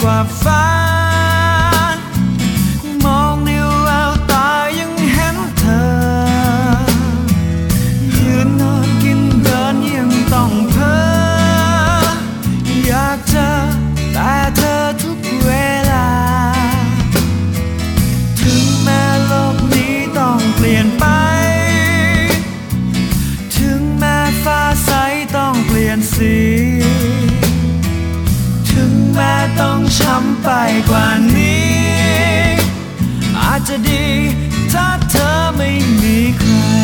กว่าฟ้ามองในแววตายังเห็นเธอยืนนอนกินเดินยังต้องเพ้ออยากเจอแต่เธอทุกเวลาถึงแม้โลกนี้ต้องเปลี่ยนไปถึงแม้ฟ้าใสต้องเปลี่ยนสีถึงแม้ต้องช้ำไปกว่านี้อาจจะดีถ้าเธอไม่มีใคร